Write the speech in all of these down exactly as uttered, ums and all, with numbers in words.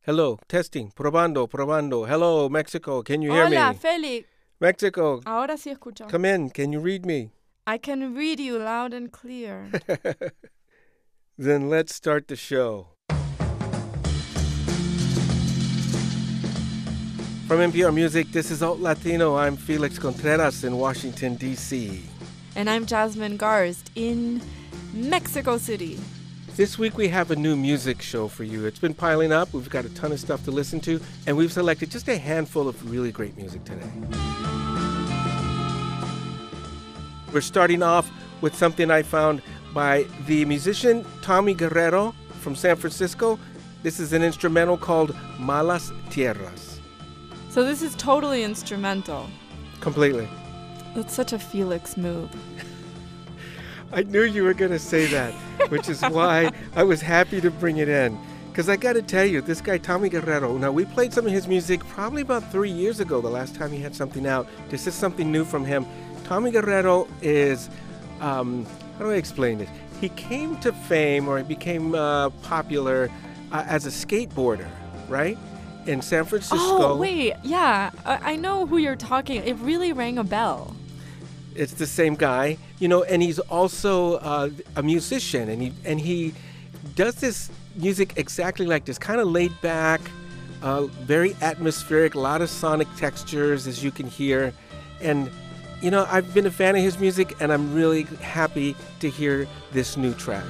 Hello, testing, probando, probando. Hello, Mexico, can you hear me? Hola, Félix. Mexico, Ahora sí escucho. come in, can you read me? I can read you loud and clear. Then let's start the show. From N P R Music, this is Alt Latino. I'm Felix Contreras in Washington, D C And I'm Jasmine Garst in Mexico City. This week we have a new music show for you. It's been piling up. We've got a ton of stuff to listen to, and we've selected just a handful of really great music today. We're starting off with something I found by the musician Tommy Guerrero from San Francisco. This is an instrumental called Malas Tierras. So this is totally instrumental. Completely. That's such a Felix move. I knew you were going to say that, which is why I was happy to bring it in. Because I got to tell you, this guy, Tommy Guerrero, now we played some of his music probably about three years ago, the last time he had something out. This is something new from him. Tommy Guerrero is, um, how do I explain it? He came to fame, or he became uh, popular uh, as a skateboarder, right? In San Francisco. Oh, wait, yeah. I, I know who you're talking. It really rang a bell. It's the same guy, you know, and he's also uh, a musician, and he and he does this music exactly like this, kind of laid back, uh, very atmospheric, a lot of sonic textures, as you can hear. And, you know, I've been a fan of his music, and I'm really happy to hear this new track.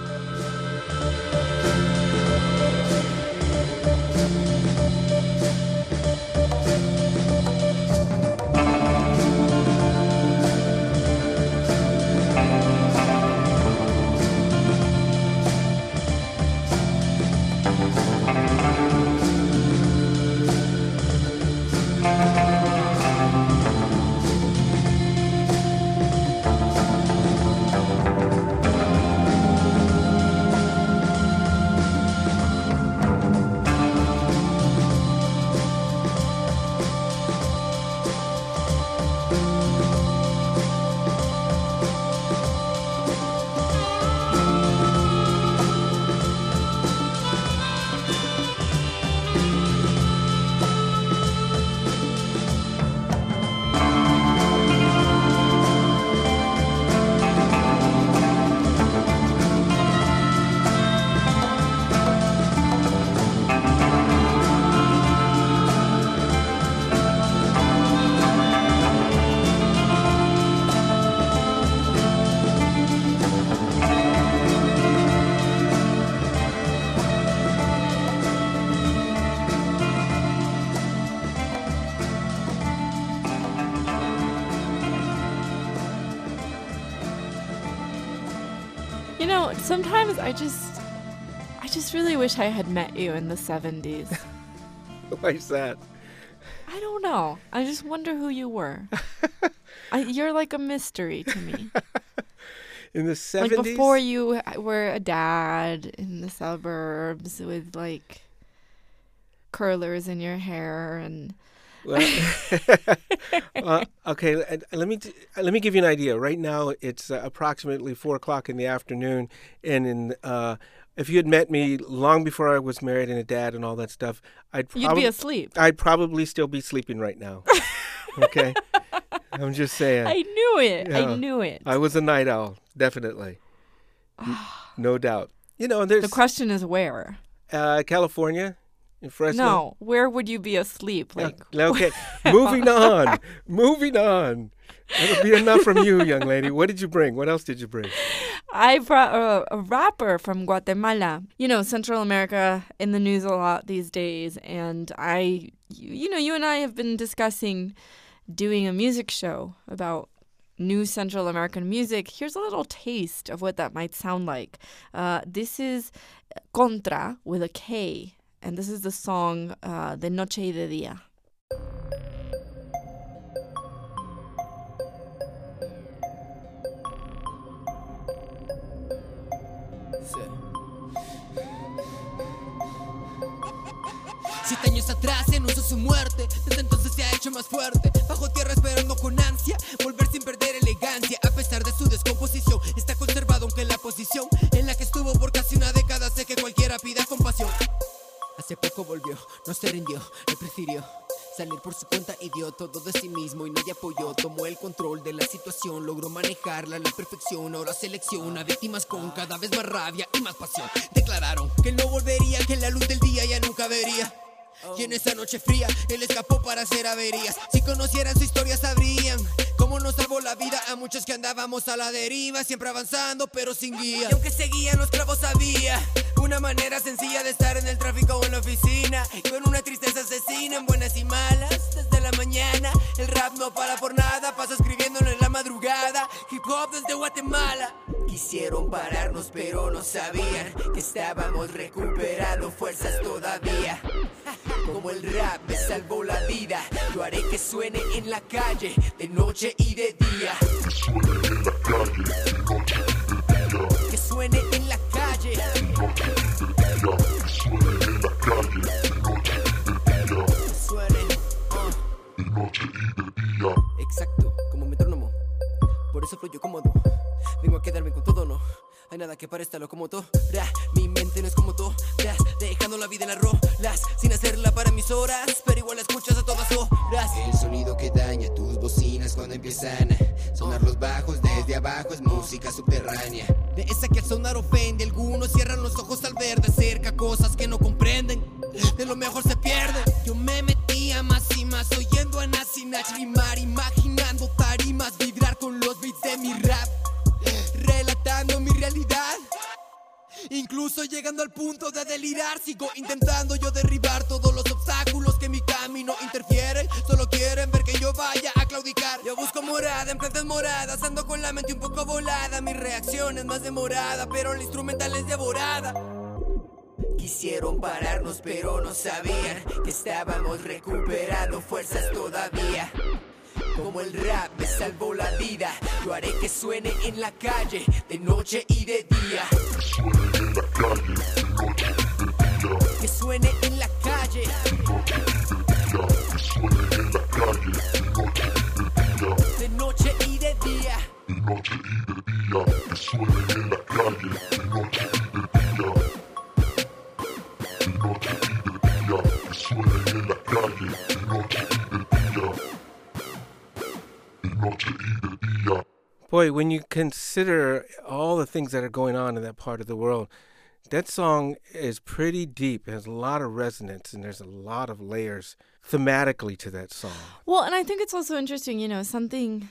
You know, sometimes I just, I just really wish I had met you in the seventies. Why is that? I don't know. I just wonder who you were. I, you're like a mystery to me. In the seventies? Like before you were a dad in the suburbs with like curlers in your hair and... Well, uh, okay, let me t- let me give you an idea. Right now, it's uh, approximately four o'clock in the afternoon, and in uh, if you had met me long before I was married and a dad and all that stuff, I'd prob- you'd be asleep. I'd probably still be sleeping right now. Okay, I'm just saying. I knew it. Yeah. I knew it. I was a night owl, definitely, no doubt. You know, there's the question is where. Uh, California. In Fresno? No, where would you be asleep? Like, yeah, okay, moving on, moving on. That'll be enough from you, young lady. What did you bring? What else did you bring? I brought a, a rapper from Guatemala. You know, Central America in the news a lot these days, and I, you, you know, you and I have been discussing doing a music show about new Central American music. Here's a little taste of what that might sound like. Uh, this is Contra with a K. And this is the song uh, De Noche y de Día. Siete años atrás se anunció su muerte. Desde entonces se ha hecho más fuerte. Bajo tierra esperando con ansia volver sin perder elegancia. A pesar de su descomposición, está conservado aunque la posición en la que estuvo por casi una década hace que cualquiera pida compasión. Hace poco loco volvió, no se rindió, le prefirió salir por su cuenta y dio todo de sí mismo y nadie apoyó. Tomó el control de la situación, logró manejarla a la perfección. Ahora selecciona víctimas con cada vez más rabia y más pasión. Declararon que él no volvería, que la luz del día ya nunca vería. Y en esa noche fría, él escapó para hacer averías. Si conocieran su historia sabrían cómo nos salvó la vida a muchos que andábamos a la deriva, siempre avanzando pero sin guía. Y aunque seguían los clavos había una manera sencilla de estar en el tráfico o en la oficina, con una tristeza asesina en buenas y malas. Desde la mañana el rap no para por nada, pasa escribiéndolo en la madrugada. Hip hop desde Guatemala. Quisieron pararnos pero no sabían que estábamos recuperando fuerzas todavía. Como el rap me salvó la vida, yo haré que suene en la calle, de noche y de día. Que suene en la calle, de noche y de día. Que suene en la calle, de noche y de día. Que suene, uh. de noche y de día. Exacto, como metrónomo, por eso fluyo cómodo. Vengo a quedarme con todo, no hay nada que pare esta locomotora. Mi mente no es como todas, dejando la vida en las rolas, sin hacerla para mis horas, pero igual la escuchas a todas horas. El sonido que daña tus bocinas cuando empiezan a sonar los bajos desde abajo es música subterránea. De esa que al sonar ofende, algunos cierran los ojos al ver de cerca cosas que no comprenden. De lo mejor se pierde. Yo me metía más y más oyendo a Nazi Nach rimar, imaginando tarimas, vibrar con los beats de mi rap, relatando mi realidad, incluso llegando al punto de delirar. Sigo intentando yo derribar todos los obstáculos que mi camino interfieren. Solo quieren ver que yo vaya a claudicar. Yo busco morada en plantas moradas, ando con la mente un poco volada. Mi reacción es más demorada, pero la instrumental es devorada. Quisieron pararnos pero no sabían que estábamos recuperando fuerzas todavía. Como el rap me salvó la vida, yo haré que suene en la calle, de noche y de día. Que suene en la calle, de noche y de día. De noche y de día. De noche y de día. Que suene en la calle, de noche y de día. De noche y de día. Que suene en la calle, de noche y de día. Boy, when you consider all the things that are going on in that part of the world, that song is pretty deep. It has a lot of resonance, and there's a lot of layers thematically to that song. Well, and I think it's also interesting, you know, something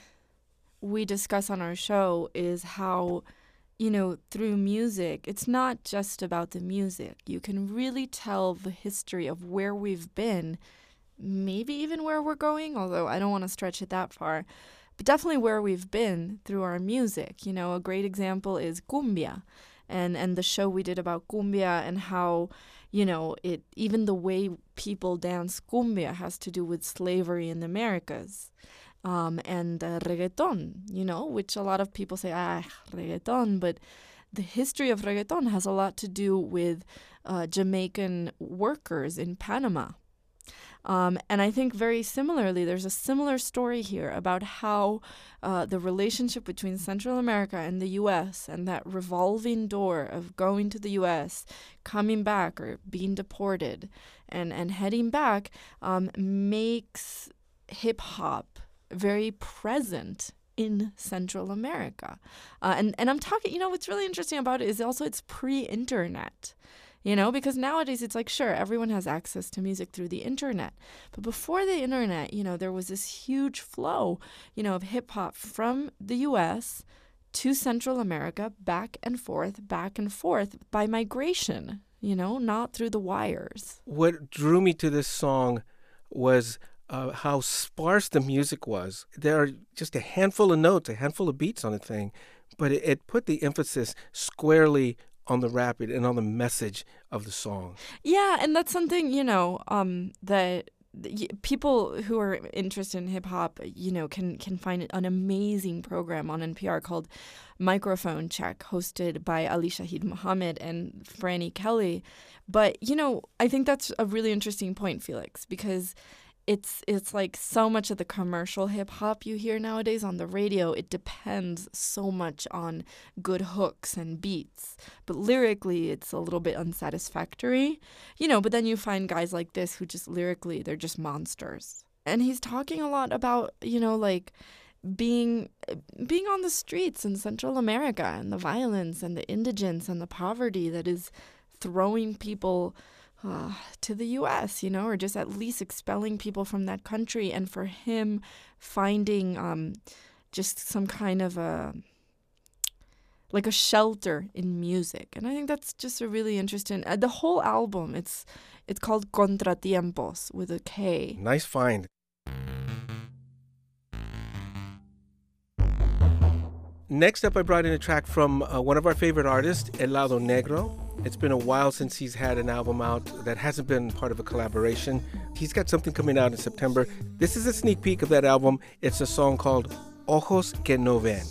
we discuss on our show is how, you know, through music, it's not just about the music. You can really tell the history of where we've been, maybe even where we're going, although I don't want to stretch it that far. But definitely where we've been through our music. You know, a great example is cumbia, and and the show we did about cumbia and how, you know, it even the way people dance cumbia has to do with slavery in the Americas, um, and uh, reggaeton. You know, which a lot of people say, ah, reggaeton, but the history of reggaeton has a lot to do with uh, Jamaican workers in Panama. Um, and I think very similarly, there's a similar story here about how uh, the relationship between Central America and the U S and that revolving door of going to the U S, coming back or being deported and, and heading back um, makes hip-hop very present in Central America. Uh, and, and I'm talking, you know, what's really interesting about it is also it's pre-internet. You know, because nowadays it's like, sure, everyone has access to music through the internet. But before the internet, you know, there was this huge flow, you know, of hip hop from the U S to Central America, back and forth, back and forth by migration, you know, not through the wires. What drew me to this song was uh, how sparse the music was. There are just a handful of notes, a handful of beats on the thing, but it, it put the emphasis squarely on the rap and on the message of the song. Yeah, and that's something, you know, um, that people who are interested in hip-hop, you know, can, can find an amazing program on N P R called Microphone Check, hosted by Ali Shahid Muhammad and Franny Kelly. But, you know, I think that's a really interesting point, Felix, because it's it's like so much of the commercial hip hop you hear nowadays on the radio, it depends so much on good hooks and beats. But lyrically, it's a little bit unsatisfactory, you know, but then you find guys like this who just lyrically, they're just monsters. And he's talking a lot about, you know, like being being on the streets in Central America and the violence and the indigence and the poverty that is throwing people Uh, to the U S, you know, or just at least expelling people from that country. And for him, finding um, just some kind of a, like a shelter in music. And I think that's just a really interesting, uh, the whole album, it's it's called Contratiempos with a K. Nice find. Next up, I brought in a track from uh, one of our favorite artists, El Lado Negro. It's been a while since he's had an album out that hasn't been part of a collaboration. He's got something coming out in September. This is a sneak peek of that album. It's a song called Ojos que no ven.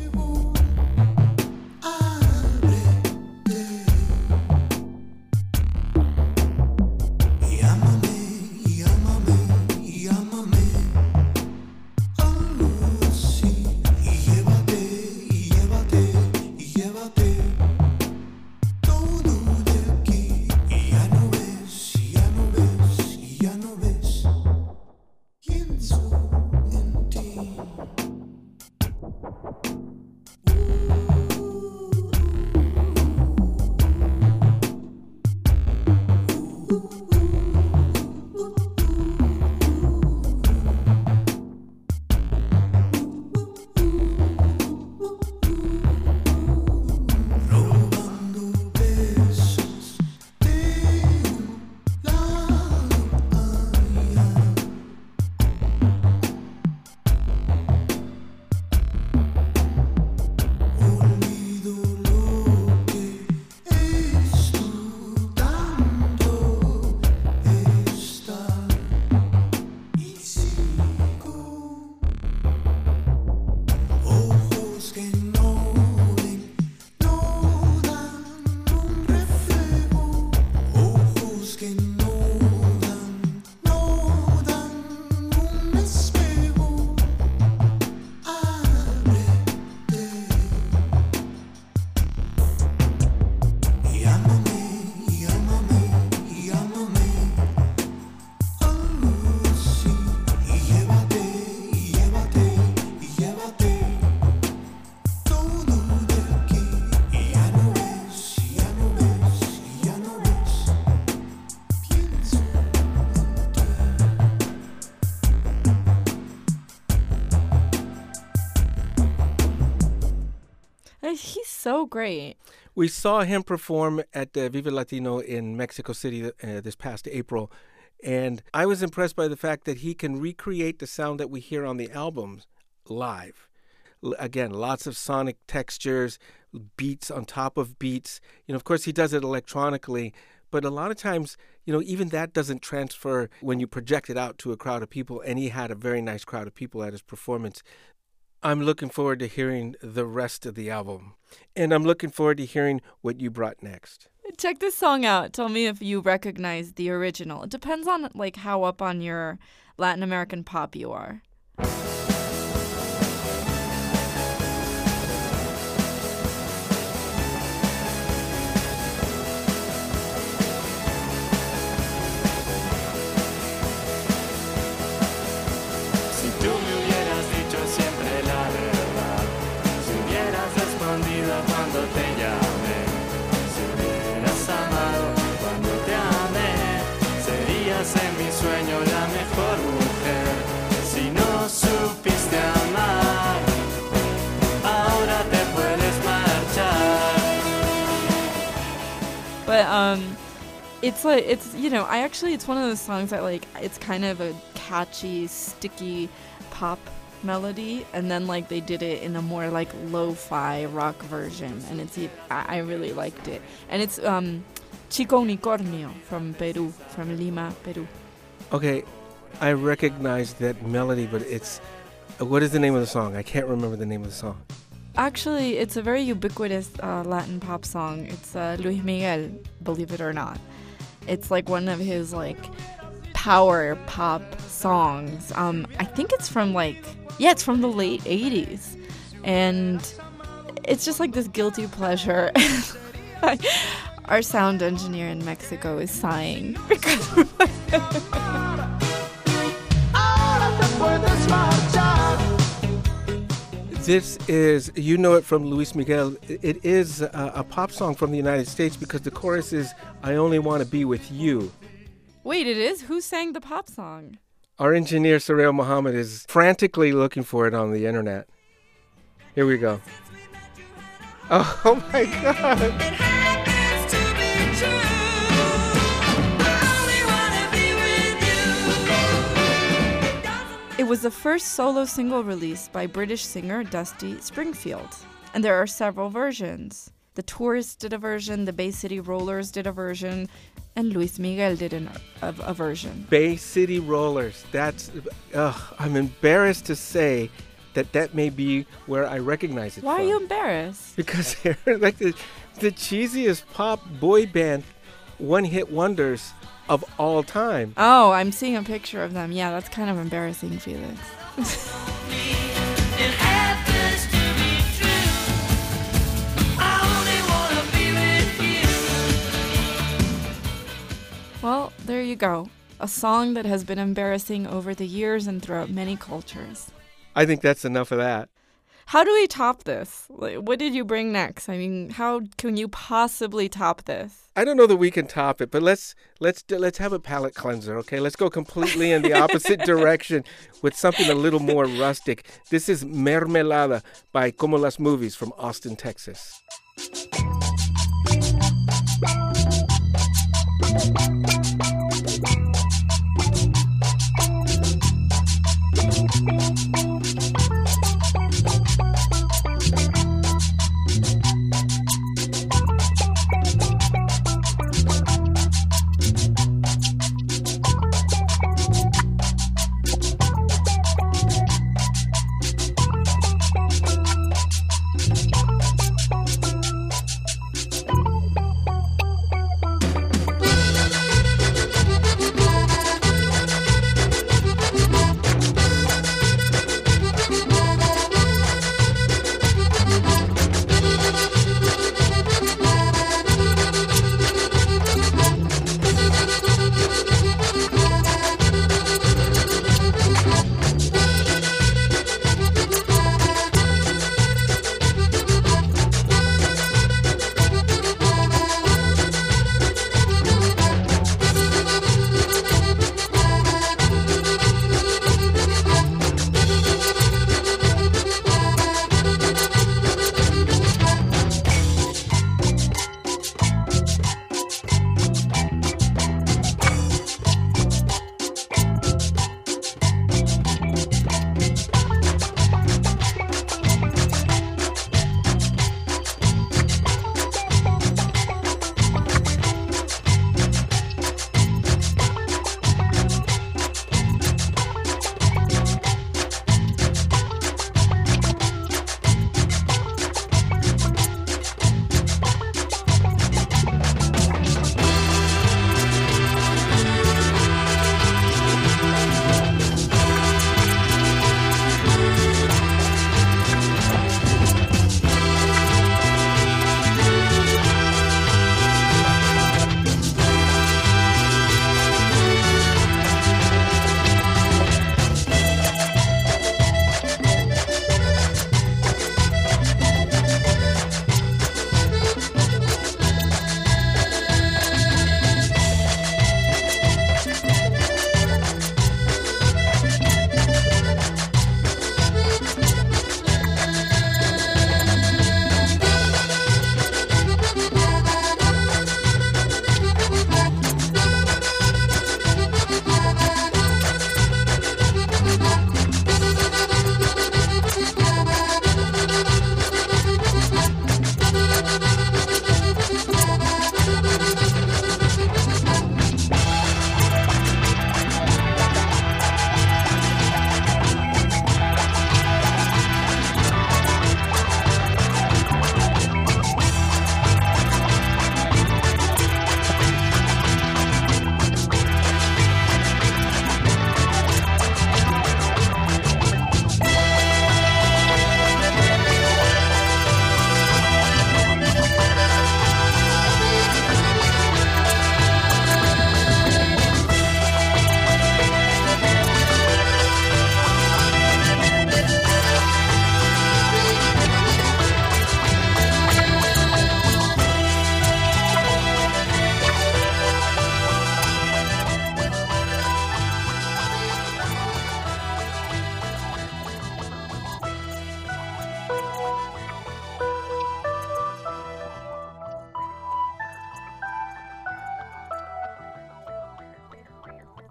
He's so great. We saw him perform at the Viva Latino in Mexico City uh, this past April, and I was impressed by the fact that he can recreate the sound that we hear on the albums live. L- again, lots of sonic textures, beats on top of beats. You know, of course, he does it electronically, but a lot of times, you know, even that doesn't transfer when you project it out to a crowd of people, and he had a very nice crowd of people at his performance. I'm looking forward to hearing the rest of the album. And I'm looking forward to hearing what you brought next. Check this song out. Tell me if you recognize the original. It depends on like how up on your Latin American pop you are. En mi sueño la mejor mujer. Si no supiste amar, ahora te puedes marchar. But um, it's like it's you know I actually it's one of those songs that like it's kind of a catchy, sticky pop melody, and then like they did it in a more like lo-fi rock version, and it's I, I really liked it, and it's um. Chico Unicornio from Peru, from Lima, Peru. Okay, I recognize that melody, but it's... What is the name of the song? I can't remember the name of the song. Actually, it's a very ubiquitous uh, Latin pop song. It's uh, Luis Miguel, believe it or not. It's like one of his like power pop songs. Um, I think it's from like, yeah, it's from the late eighties. And it's just like this guilty pleasure. Our sound engineer in Mexico is sighing because This is, you know it from Luis Miguel. It is a, a pop song from the United States because the chorus is, I only want to be with you. Wait, it is? Who sang the pop song? Our engineer, Surreal Muhammad, is frantically looking for it on the internet. Here we go. Oh, oh my God. It was the first solo single released by British singer Dusty Springfield. And there are several versions. The Tourists did a version, the Bay City Rollers did a version, and Luis Miguel did an, a, a version. Bay City Rollers. That's, ugh, I'm embarrassed to say that that may be where I recognize it Why from. are you embarrassed? Because they're like the, the cheesiest pop boy band one-hit wonders of all time. Oh, I'm seeing a picture of them. Yeah, that's kind of embarrassing, Felix. Well, there you go. A song that has been embarrassing over the years and throughout many cultures. I think that's enough of that. How do we top this? Like, what did you bring next? I mean, how can you possibly top this? I don't know that we can top it, but let's let's let's have a palate cleanser, okay? Let's go completely in the opposite direction with something a little more rustic. This is Mermelada by Como Las Movies from Austin, Texas.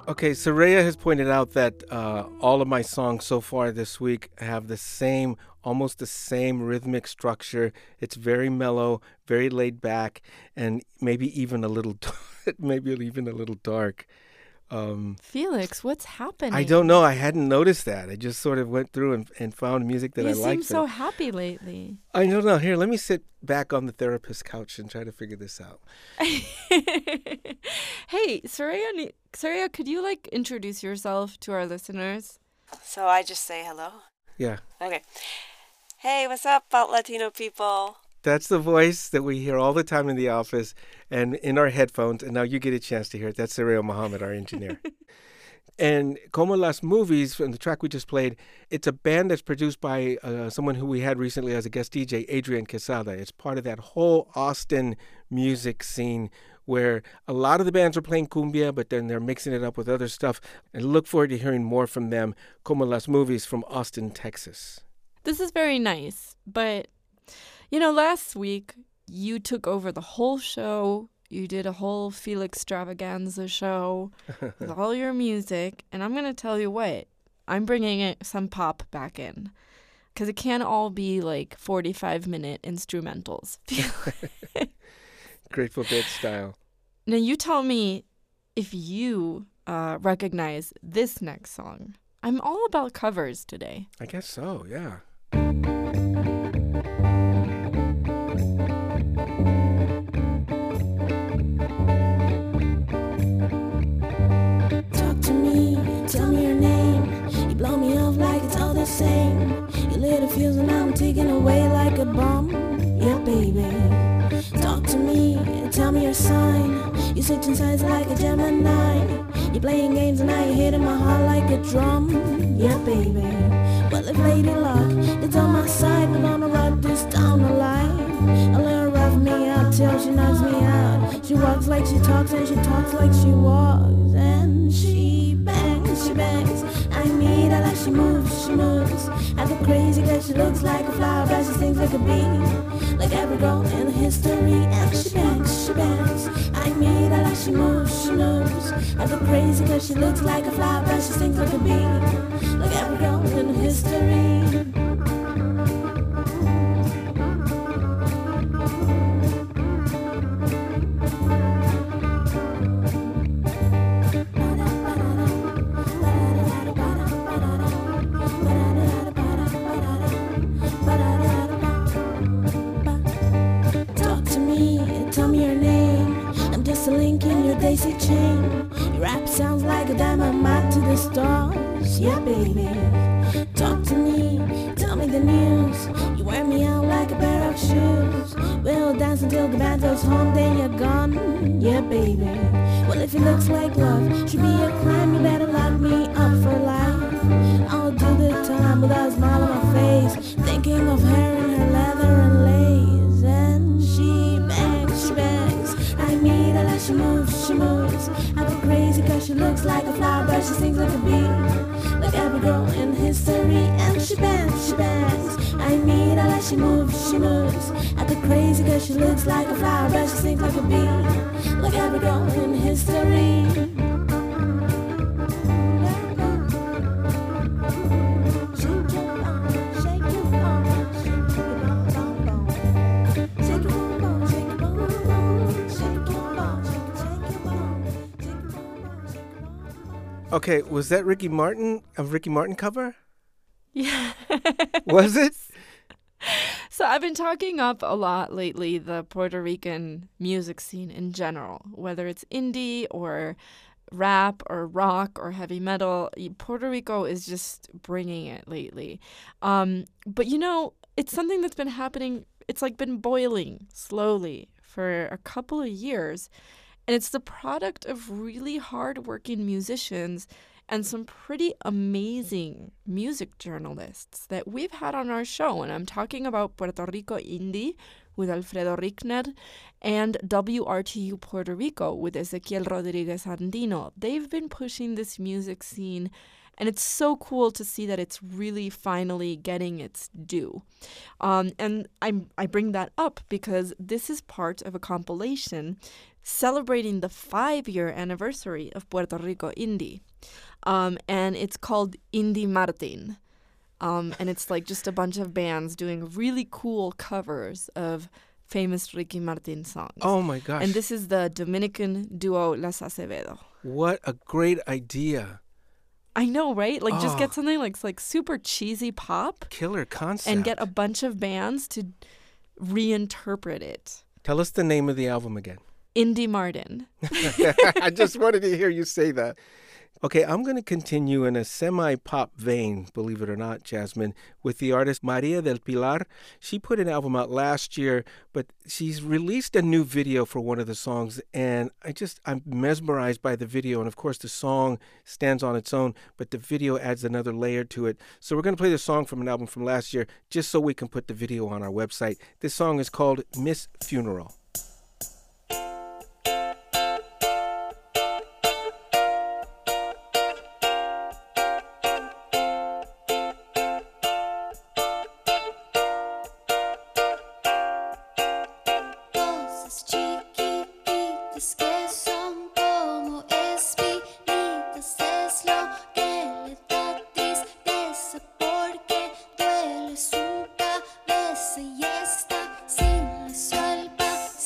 Okay, Soraya has pointed out that uh, all of my songs so far this week have the same, almost the same rhythmic structure. It's very mellow, very laid back, and maybe even a little, maybe even a little dark. Um, Felix, what's happening? I don't know. I hadn't noticed that. I just sort of went through and, and found music that you I seem liked. so happy lately. I don't know. Here, let me sit back on the therapist's couch and try to figure this out. Hey, Soraya, Soraya, could you like introduce yourself to our listeners? So I just say hello? Yeah. Okay. Hey, what's up, Alt Latino people? That's the voice that we hear all the time in the office and in our headphones. And now you get a chance to hear it. That's Soraya Mohammed, our engineer. And Como Las Movies, from the track we just played, it's a band that's produced by uh, someone who we had recently as a guest D J, Adrian Quesada. It's part of that whole Austin music scene where a lot of the bands are playing cumbia, but then they're mixing it up with other stuff. And look forward to hearing more from them. Como Las Movies from Austin, Texas. This is very nice, but... You know, last week, you took over the whole show. You did a whole Felix Extravaganza show with all your music. And I'm going to tell you what, I'm bringing it, some pop back in. Because it can't all be like forty-five minute instrumentals. Grateful Dead style. Now, you tell me if you uh, recognize this next song. I'm all about covers today. I guess so, yeah. Tell me your name. You blow me off like it's all the same. You lit a fuse and I'm taken away like a bomb. Yeah, baby. Talk to me, tell me your sign. You switch sides like a Gemini. You're playing games and now you're hitting my heart like a drum. Yeah, baby. Well, if Lady Luck is on my side, we're gonna run this down the line. A little rough me out till she knocks me out. She walks like she talks and she talks like she walks. And she bangs, she bangs. I mean her like she moves, she moves. I go crazy cause she looks like a flower, but she sings like a bee. Like every girl in history. And she bangs, she bangs. I mean her like she moves, she moves. I go crazy cause she looks like a flower, but she sings like a bee. Like every girl in history. Daisy chain. Your rap sounds like a dynamite to the stars. Yeah, baby. Talk to me, tell me the news. You wear me out like a pair of shoes. We'll dance until the band goes home, then you're gone. Yeah, baby. Well, if it looks like love should be a crime, you better lock me up for life. I'll do the time without a smile on my face, thinking of her in her leather and lace. And she bangs, she bangs. I meet her like she moves, she moves. I go crazy cause she looks like a flower, but she sings like a bee. Like every girl in history. And she bangs, she bangs. I meet her like she moves, she moves. I go crazy cause she looks like a flower, but she sings like a bee. Like every girl in history. Okay, was that Ricky Martin, a Ricky Martin cover? Yeah. Was it? So I've been talking up a lot lately the Puerto Rican music scene in general, whether it's indie or rap or rock or heavy metal. Puerto Rico is just bringing it lately. Um, but, you know, it's something that's been happening. It's like been boiling slowly for a couple of years. And it's the product of really hard-working musicians and some pretty amazing music journalists that we've had on our show. And I'm talking about Puerto Rico Indie with Alfredo Rickner and W R T U Puerto Rico with Ezequiel Rodriguez Andino. They've been pushing this music scene, and it's so cool to see that it's really finally getting its due. Um, and I I bring that up because this is part of a compilation celebrating the five-year anniversary of Puerto Rico Indie. Um, and it's called Indy Martin. Um, and it's like just a bunch of bands doing really cool covers of famous Ricky Martin songs. Oh, my gosh. And this is the Dominican duo Las Acevedo. What a great idea. I know, right? Like, just Oh. get something like, like super cheesy pop Killer concept. and get a bunch of bands to reinterpret it. Tell us the name of the album again. Indy Martin. I just wanted to hear you say that. Okay, I'm going to continue in a semi-pop vein, believe it or not, Jasmine, with the artist Maria del Pilar. She put an album out last year, but she's released a new video for one of the songs, and I just, I'm mesmerized by the video. And of course, the song stands on its own, but the video adds another layer to it. So we're going to play the song from an album from last year, just so we can put the video on our website. This song is called Miss Funeral. Cosas chiquititas que son como espinitas es lo que le da tristeza porque duele su cabeza y está sin la suelta.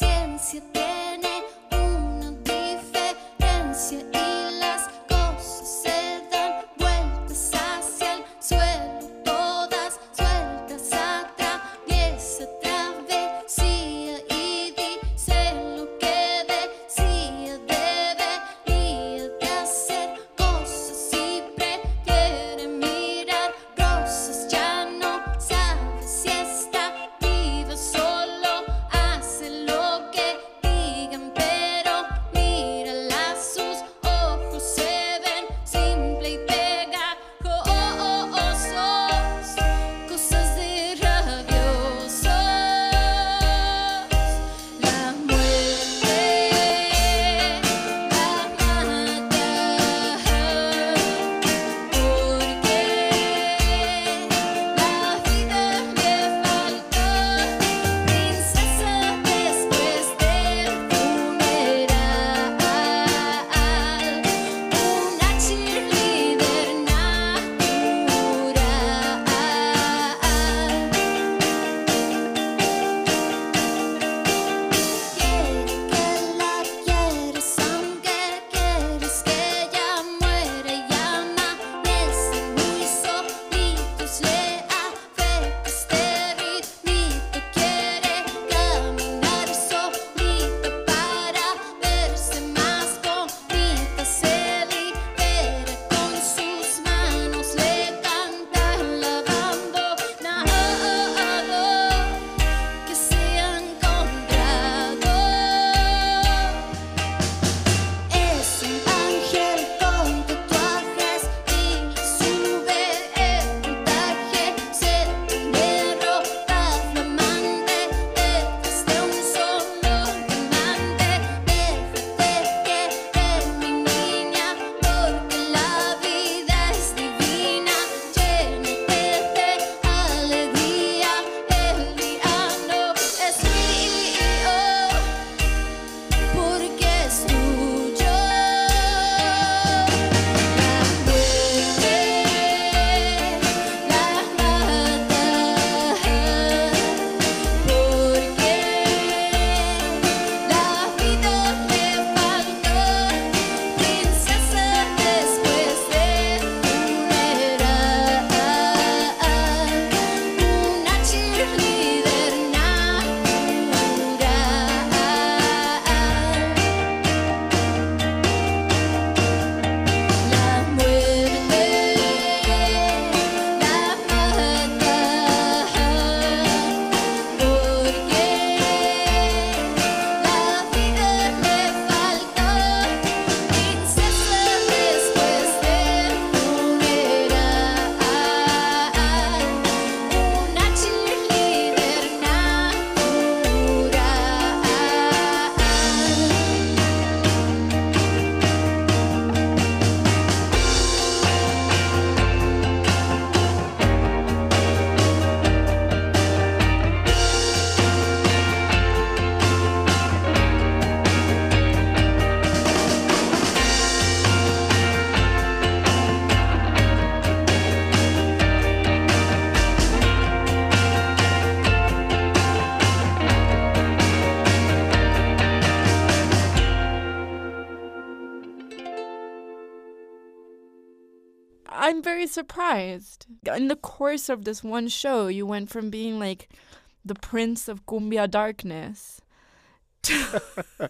I'm very surprised. In the course of this one show, you went from being like the prince of cumbia darkness to,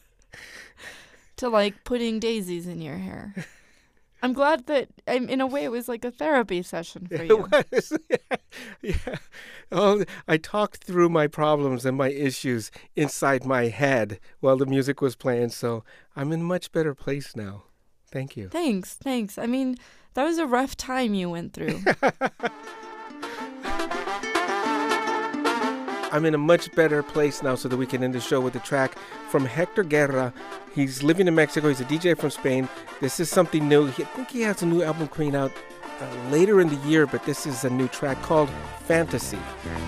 to like putting daisies in your hair. I'm glad that, um, in a way, it was like a therapy session for you. It was. Yeah. yeah. Oh, I talked through my problems and my issues inside my head while the music was playing, so I'm in a much better place now. Thank you. Thanks, thanks. I mean, that was a rough time you went through. I'm in a much better place now so that we can end the show with a track from Hector Guerra. He's living in Mexico. He's a D J from Spain. This is something new. He, I think he has a new album coming out uh, later in the year, but this is a new track called Fantasy.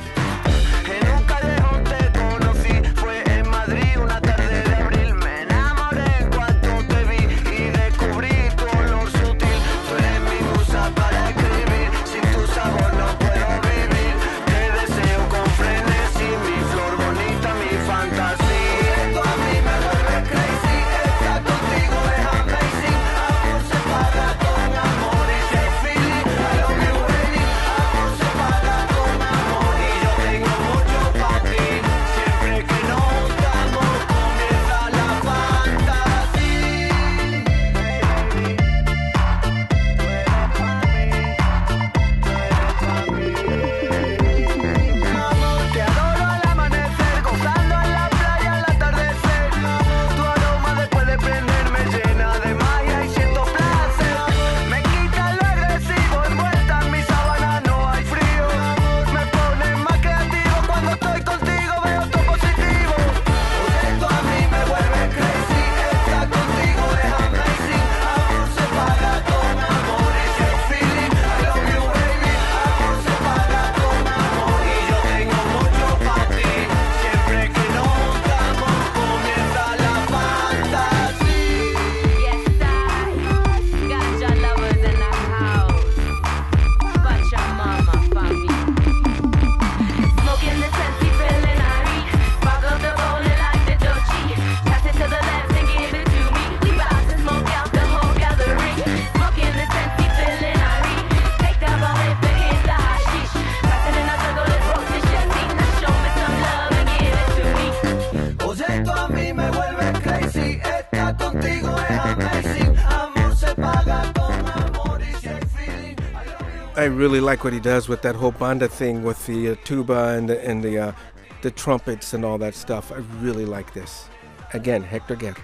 I really like what he does with that whole banda thing with the uh, tuba and the, and the, uh, the trumpets and all that stuff. I really like this. Again, Hector Guerra.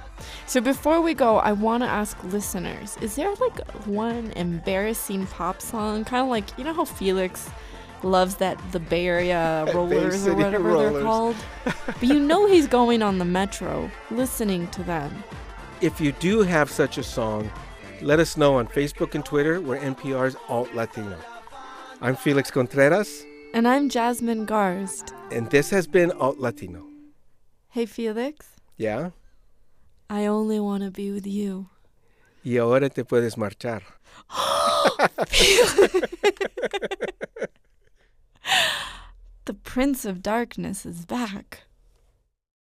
So before we go, I want to ask listeners, is there like one embarrassing pop song? Kind of like, you know how Felix loves that the Bay Area Rollers Bay or whatever Rollers. they're called? But you know he's going on the Metro listening to them. If you do have such a song, let us know on Facebook and Twitter. We're N P R's Alt Latino. I'm Felix Contreras. And I'm Jasmine Garst. And this has been Alt Latino. Hey, Felix. Yeah? I only want to be with you. Y ahora te puedes marchar. The Prince of Darkness is back.